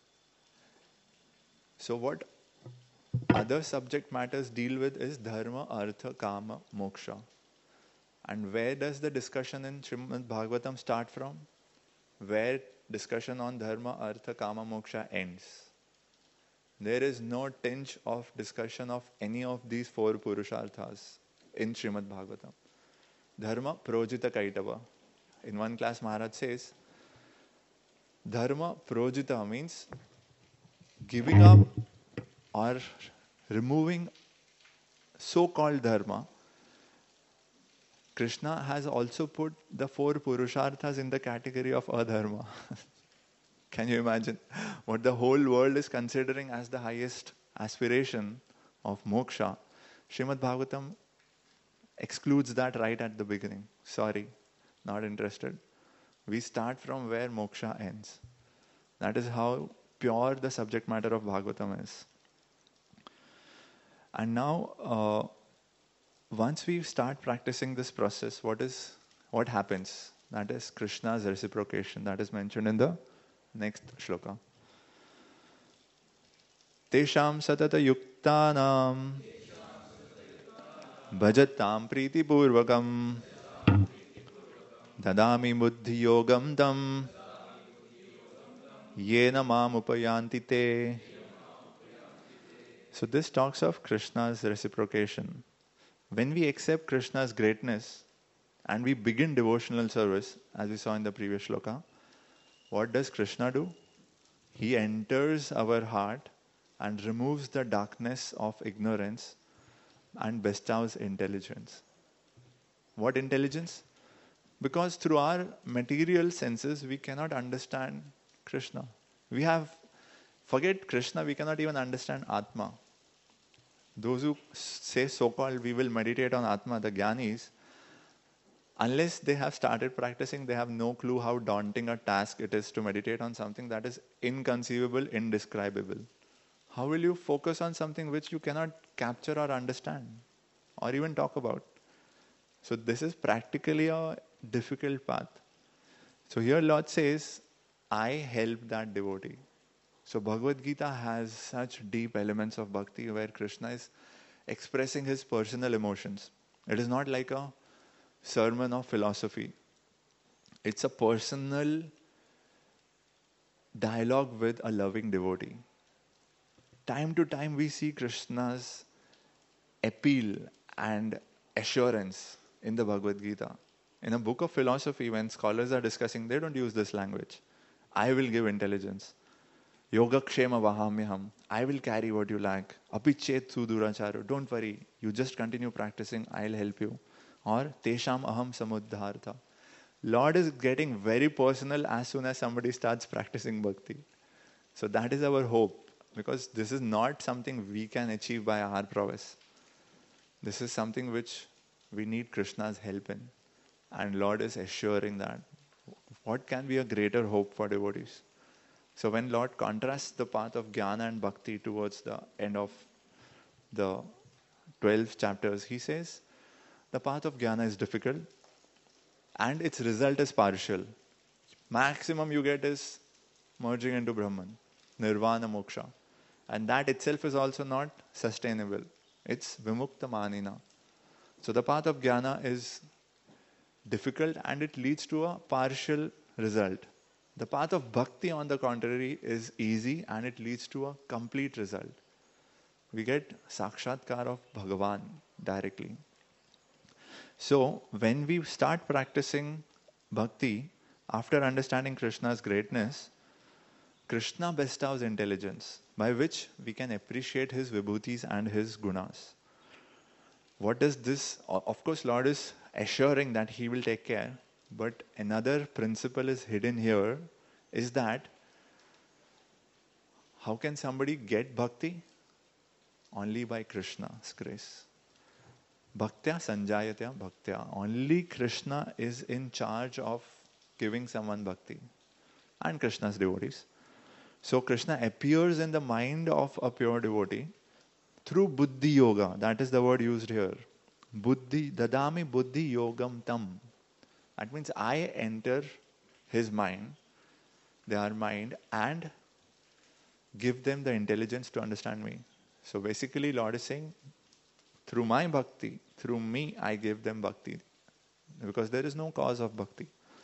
So what other subject matters deal with is Dharma, Artha, Kama, Moksha. And where does the discussion in Srimad Bhagavatam start from? Where discussion on Dharma, Artha, Kama, Moksha ends. There is no tinge of discussion of any of these four Purusharthas in Srimad Bhagavatam. Dharma, Projita Kaitava. In one class, Maharaj says, Dharma, Projita means giving up or removing so-called Dharma. Krishna has also put the four Purusharthas in the category of adharma. Can you imagine what the whole world is considering as the highest aspiration of moksha? Srimad Bhagavatam excludes that right at the beginning. Sorry, not interested. We start from where moksha ends. That is how pure the subject matter of Bhagavatam is. And now, once we start practicing this process, what happens? That is Krishna's reciprocation. That is mentioned in the next shloka. Tesham satata yuktanam bhajatam priti purvakam dadami buddhi yogam tam Yena mam upayanti te. So this talks of Krishna's reciprocation. When we accept Krishna's greatness and we begin devotional service, as we saw in the previous shloka, what does Krishna do? He enters our heart and removes the darkness of ignorance and bestows intelligence. What intelligence? Because through our material senses, we cannot understand Krishna. Forget Krishna, we cannot even understand Atma. Those who say so-called we will meditate on Atma, the Gyanis, unless they have started practicing, they have no clue how daunting a task it is to meditate on something that is inconceivable, indescribable. How will you focus on something which you cannot capture or understand or even talk about? So this is practically a difficult path. So here Lord says, I help that devotee. So Bhagavad Gita has such deep elements of bhakti where Krishna is expressing his personal emotions. It is not like a sermon of philosophy. It's a personal dialogue with a loving devotee. Time to time we see Krishna's appeal and assurance in the Bhagavad Gita. In a book of philosophy, when scholars are discussing, they don't use this language. I will give intelligence. Yoga kshema vahamyaham. I will carry what you lack. Apichet suduracharu. Don't worry. You just continue practicing. I'll help you. Or tesham aham samuddhartha. Lord is getting very personal as soon as somebody starts practicing bhakti. So that is our hope. Because this is not something we can achieve by our prowess. This is something which we need Krishna's help in. And Lord is assuring that. What can be a greater hope for devotees? So when Lord contrasts the path of jnana and bhakti towards the end of the 12 chapters, he says, the path of jnana is difficult and its result is partial. Maximum you get is merging into Brahman, nirvana moksha. And that itself is also not sustainable. It's vimukta manina. So the path of jnana is difficult and it leads to a partial result. The path of bhakti, on the contrary, is easy and it leads to a complete result. We get sakshatkar of Bhagavan directly. So, when we start practicing bhakti, after understanding Krishna's greatness, Krishna bestows intelligence, by which we can appreciate his vibhutis and his gunas. What does this? Of course, Lord is assuring that he will take care. But another principle is hidden here, is that how can somebody get bhakti? Only by Krishna's grace. Bhaktya sanjayatya bhaktya. Only Krishna is in charge of giving someone bhakti. And Krishna's devotees. So Krishna appears in the mind of a pure devotee through buddhi yoga. That is the word used here. Buddhi, dadami buddhi yogam tam. That means I enter his mind, their mind, and give them the intelligence to understand me. So basically Lord is saying, through my bhakti, through me, I give them bhakti. Because there is no cause of bhakti.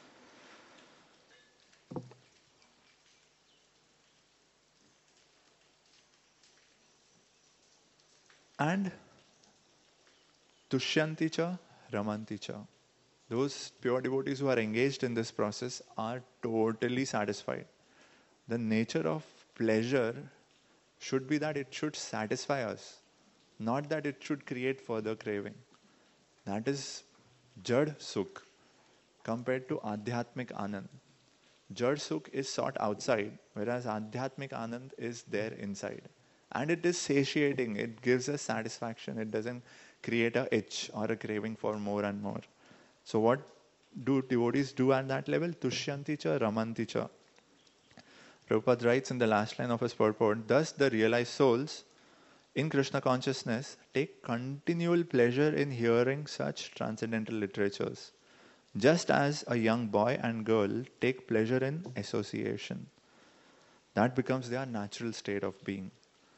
And tushyanti cha, ramanti cha. Those pure devotees who are engaged in this process are totally satisfied. The nature of pleasure should be that it should satisfy us, not that it should create further craving. That is Jad Sukh compared to Adhyatmik Anand. Jad Sukh is sought outside, whereas Adhyatmik Anand is there inside. And it is satiating, it gives us satisfaction, it doesn't create a itch or a craving for more and more. So what do devotees do at that level? Tushyanti cha, ramanti cha. Prabhupada writes in the last line of his purport, thus the realized souls in Krishna consciousness take continual pleasure in hearing such transcendental literatures, just as a young boy and girl take pleasure in association. That becomes their natural state of being.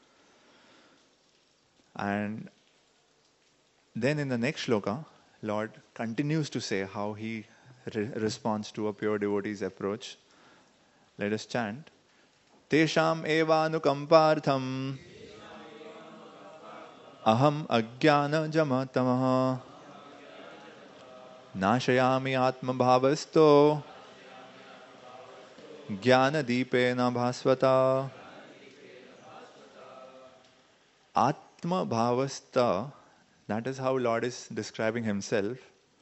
And then in the next shloka, Lord continues to say how he responds to a pure devotee's approach. Let us chant. Tesham evanukampartham aham ajnana jamatamaha nashayami atma bhavasto jnana deepena bhasvata. Atma bhavasta, that is how Lord is describing himself.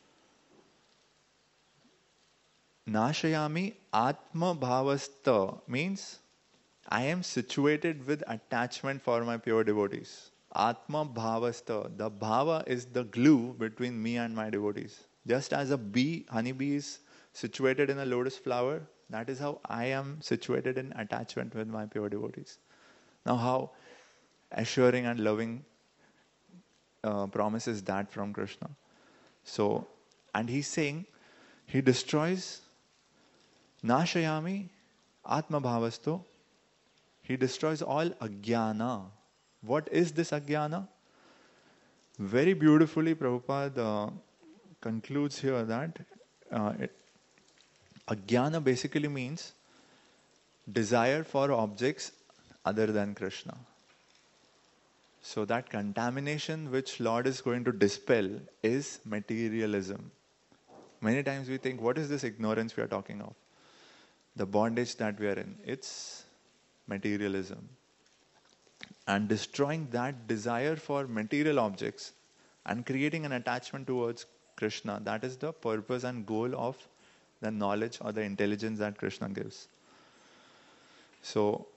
Nashayami atma bhavasta means I am situated with attachment for my pure devotees. Atma bhavasta, the bhava is the glue between me and my devotees. Just as a bee, honeybee is situated in a lotus flower, that is how I am situated in attachment with my pure devotees. Now how assuring and loving promise is that from Krishna? So, and he's saying, he destroys Nashayami Atma Bhavasto. He destroys all ajnana. What is this ajnana? Very beautifully, Prabhupada concludes here that uh, it, ajnana basically means desire for objects other than Krishna. So that contamination which Lord is going to dispel is materialism. Many times we think, what is this ignorance we are talking of? The bondage that we are in, it's materialism. And destroying that desire for material objects and creating an attachment towards Krishna, that is the purpose and goal of the knowledge or the intelligence that Krishna gives. So,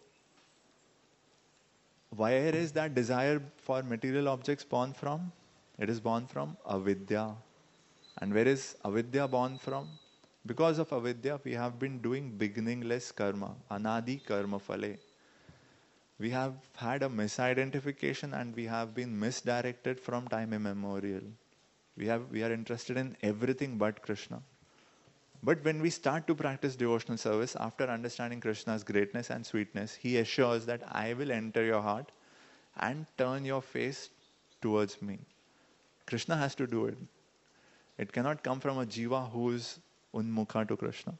where is that desire for material objects born from? It is born from avidya. And where is avidya born from? Because of avidya, we have been doing beginningless karma, anadi karma phale. We have had a misidentification and we have been misdirected from time immemorial. We are interested in everything but Krishna. But when we start to practice devotional service, after understanding Krishna's greatness and sweetness, he assures that I will enter your heart and turn your face towards me. Krishna has to do it. It cannot come from a jiva who is unmukha to Krishna.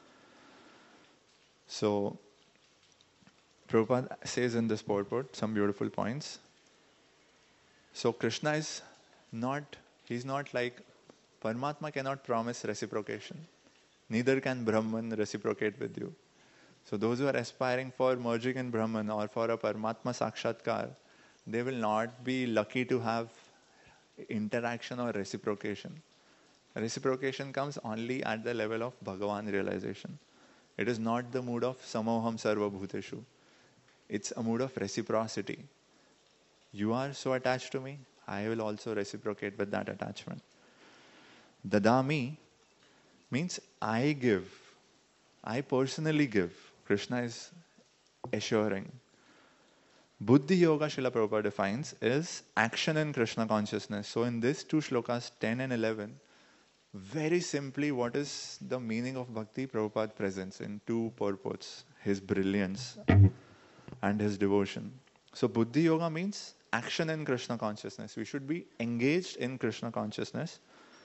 So, Prabhupada says in this purport some beautiful points. So, Krishna is not, he's not like, Paramatma cannot promise reciprocation. Neither can Brahman reciprocate with you. So those who are aspiring for merging in Brahman or for a Paramatma Sakshatkar, they will not be lucky to have interaction or reciprocation. Reciprocation comes only at the level of Bhagavan realization. It is not the mood of Samoham Sarva Bhuteshu. It's a mood of reciprocity. You are so attached to me, I will also reciprocate with that attachment. Dadami means I give. I personally give. Krishna is assuring. Buddhi Yoga, Srila Prabhupada defines, is action in Krishna consciousness. So in these two shlokas, 10 and 11, very simply what is the meaning of Bhakti, Prabhupada presents in two purports, his brilliance and his devotion. So Buddhi Yoga means action in Krishna consciousness. We should be engaged in Krishna consciousness.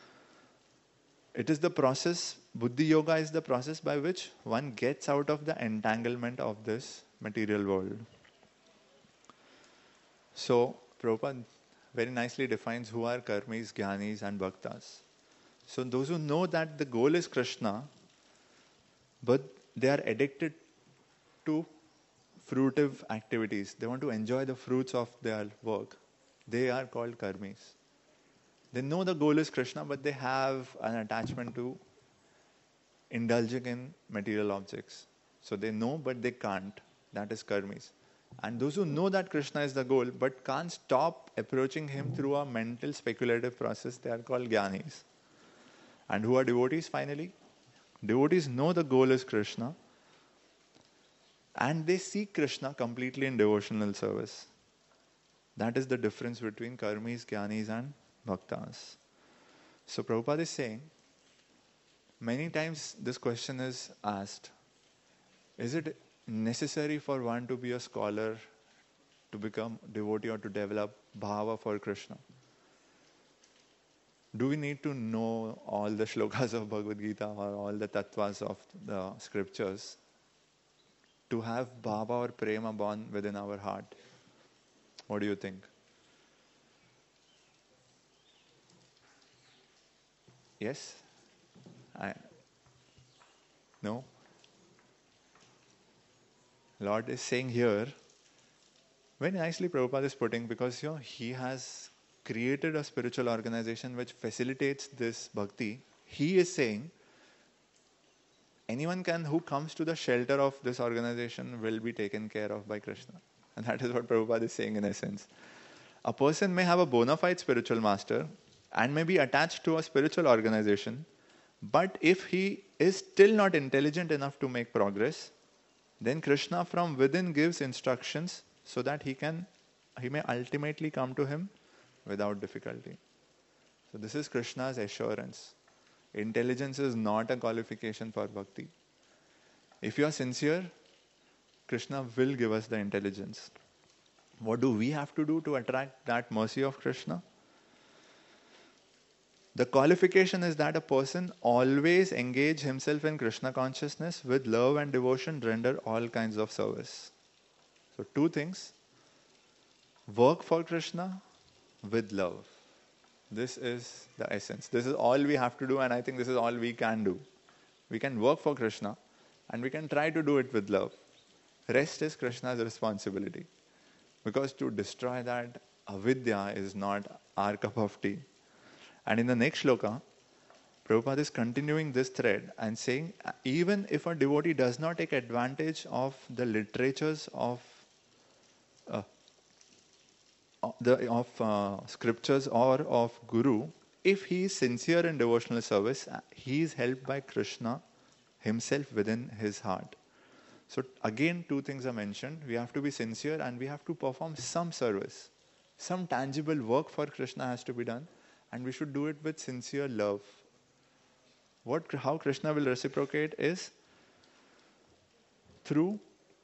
It is the process, Buddhi Yoga is the process by which one gets out of the entanglement of this material world. So, Prabhupada very nicely defines who are karmis, jnanis and bhaktas. So, those who know that the goal is Krishna, but they are addicted to fruitive activities. They want to enjoy the fruits of their work. They are called karmis. They know the goal is Krishna, but they have an attachment to indulging in material objects. So they know, but they can't. That is karmis. And those who know that Krishna is the goal, but can't stop approaching him through a mental speculative process, they are called jnanis. And who are devotees finally? Devotees know the goal is Krishna, and they seek Krishna completely in devotional service. That is the difference between karmis, jnanis and bhaktas. So Prabhupada is saying, many times this question is asked, is it necessary for one to be a scholar to become devotee or to develop bhava for Krishna? Do we need to know all the shlokas of Bhagavad Gita or all the tattvas of the scriptures? to have Bhava or Prema born within our heart. What do you think? Yes? No? Lord is saying here, very nicely Prabhupada is putting, because he has created a spiritual organization which facilitates this bhakti. He is saying, anyone who comes to the shelter of this organization will be taken care of by Krishna. And that is what Prabhupada is saying in essence. A person may have a bona fide spiritual master and may be attached to a spiritual organization, but if he is still not intelligent enough to make progress, then Krishna from within gives instructions so that he may ultimately come to him without difficulty. So this is Krishna's assurance. Intelligence is not a qualification for bhakti. If you are sincere, Krishna will give us the intelligence. What do we have to do to attract that mercy of Krishna? The qualification is that a person always engage himself in Krishna consciousness with love and devotion, render all kinds of service. So 2 things. Work for Krishna with love. This is the essence. This is all we have to do, and I think this is all we can do. We can work for Krishna and we can try to do it with love. Rest is Krishna's responsibility. Because to destroy that avidya is not our cup of tea. And in the next shloka, Prabhupada is continuing this thread and saying, even if a devotee does not take advantage of the literatures of scriptures or of Guru, if he is sincere in devotional service, he is helped by Krishna himself within his heart. So again, 2 things are mentioned. We have to be sincere and we have to perform some service. Some tangible work for Krishna has to be done, and we should do it with sincere love. How Krishna will reciprocate is through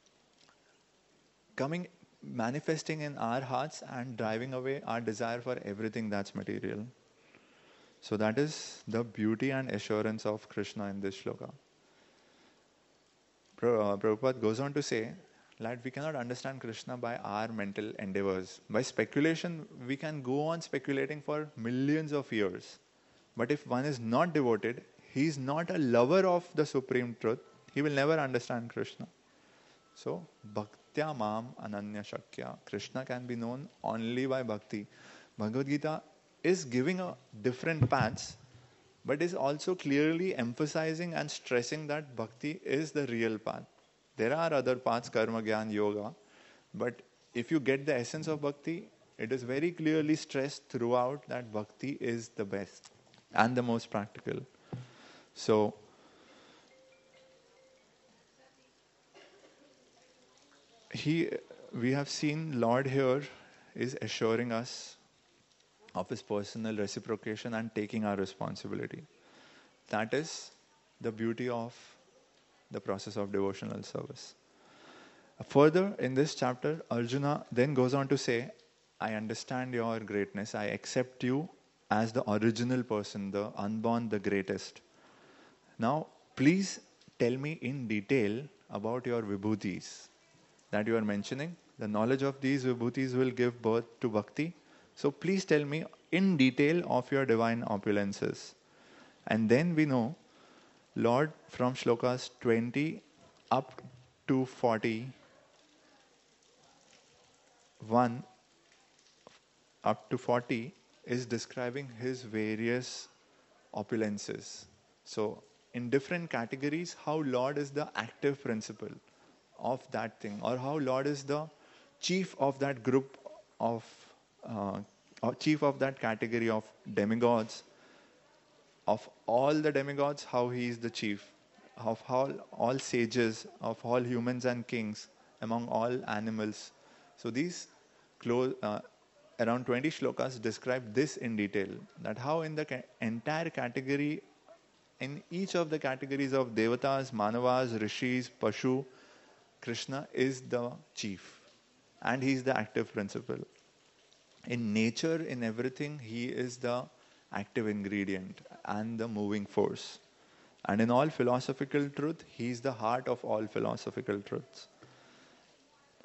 manifesting in our hearts and driving away our desire for everything that's material. So that is the beauty and assurance of Krishna in this shloka. Prabhupada goes on to say that we cannot understand Krishna by our mental endeavors. By speculation, we can go on speculating for millions of years. But if one is not devoted, he is not a lover of the supreme truth, he will never understand Krishna. So, bhaktya mam ananya shakya. Krishna can be known only by bhakti. Bhagavad Gita is giving a different paths, but is also clearly emphasizing and stressing that bhakti is the real path. There are other paths, karma, jnana, yoga, but if you get the essence of bhakti, it is very clearly stressed throughout that bhakti is the best and the most practical. So, we have seen Lord here is assuring us of his personal reciprocation and taking our responsibility. That is the beauty of the process of devotional service. Further, in this chapter, Arjuna then goes on to say, I understand your greatness. I accept you as the original person, the unborn, the greatest. Now, please tell me in detail about your vibhutis that you are mentioning. The knowledge of these vibhutis will give birth to bhakti. So please tell me in detail of your divine opulences. And then we know, Lord, from shlokas 20 up to 41 up to 40 is describing his various opulences. So in different categories, how Lord is the active principle of that thing, or how Lord is the chief of that group of or chief of that category of demigods. Of all the demigods, how he is the chief. Of all sages, of all humans and kings, among all animals. So these around 20 shlokas describe this in detail. That how in the entire category, in each of the categories of devatas, manavas, rishis, pashu, Krishna is the chief. And he is the active principle. In nature, in everything, he is the active ingredient and the moving force. And in all philosophical truth, he is the heart of all philosophical truths.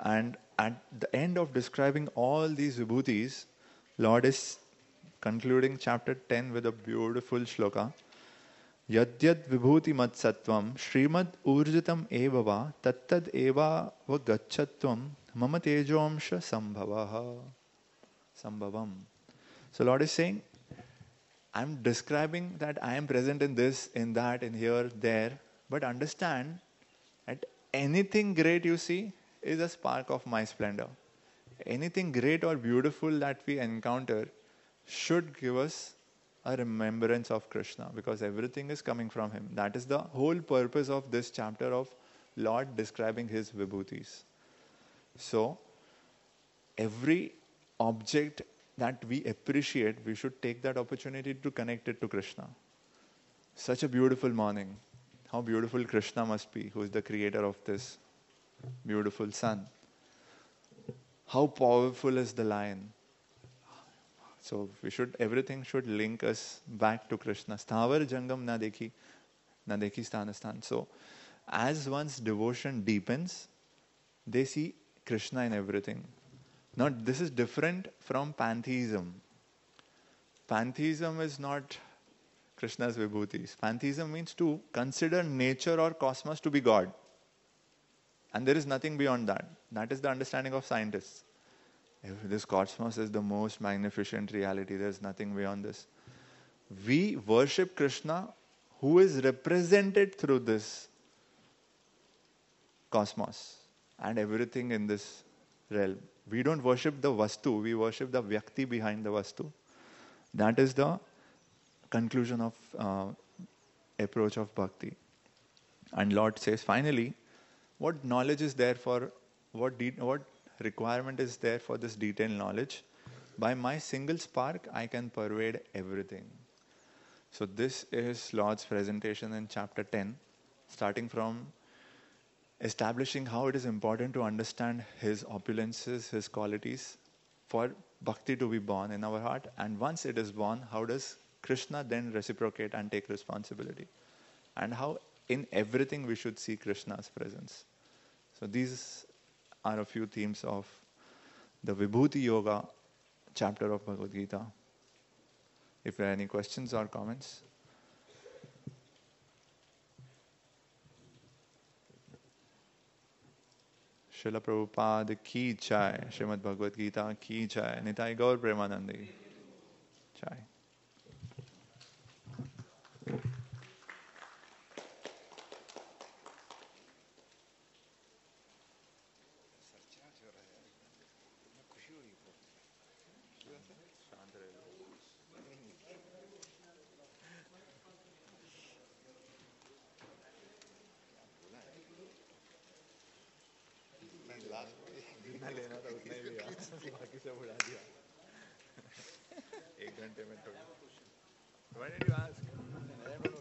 And at the end of describing all these vibhutis, Lord is concluding chapter 10 with a beautiful shloka. Yadyad vibhuti mat sattvam Srimad urjitam evava tattad eva vagachatvam mama tejomsha sambhavam. So Lord is saying, I'm describing that I am present in this, in that, in here, there, but understand that anything great you see is a spark of my splendor. Anything great or beautiful that we encounter should give us a remembrance of Krishna, because everything is coming from him. That is the whole purpose of this chapter of Lord describing his vibhutis. So, every object that we appreciate, we should take that opportunity to connect it to Krishna. Such a beautiful morning. How beautiful Krishna must be, who is the creator of this beautiful sun. How powerful is the lion. So everything should link us back to Krishna. Sthavar jangam na dekhi sthanasthan. So as one's devotion deepens, they see Krishna in everything. Now this is different from pantheism. Pantheism is not Krishna's vibhutis. Pantheism means to consider nature or cosmos to be God. And there is nothing beyond that. That is the understanding of scientists. This cosmos is the most magnificent reality. There is nothing beyond this. We worship Krishna, who is represented through this cosmos and everything in this realm. We don't worship the Vastu, we worship the Vyakti behind the Vastu. That is the conclusion of approach of Bhakti. And Lord says, finally, what knowledge is there for, what requirement is there for this detailed knowledge? By my single spark, I can pervade everything. So this is Lord's presentation in chapter 10, starting from establishing how it is important to understand his opulences, his qualities, for bhakti to be born in our heart. And once it is born, how does Krishna then reciprocate and take responsibility? And how in everything we should see Krishna's presence. So these are a few themes of the Vibhuti Yoga chapter of Bhagavad Gita. If there are any questions or comments. Srila Prabhupada ki jai, Srimad Bhagavad Gita ki jai, Nitai Gaur Premanandi jai. जितना लेना था उतना ही लिया बाकी सब उड़ा दिया 1 घंटे में थोड़ा Why did you ask?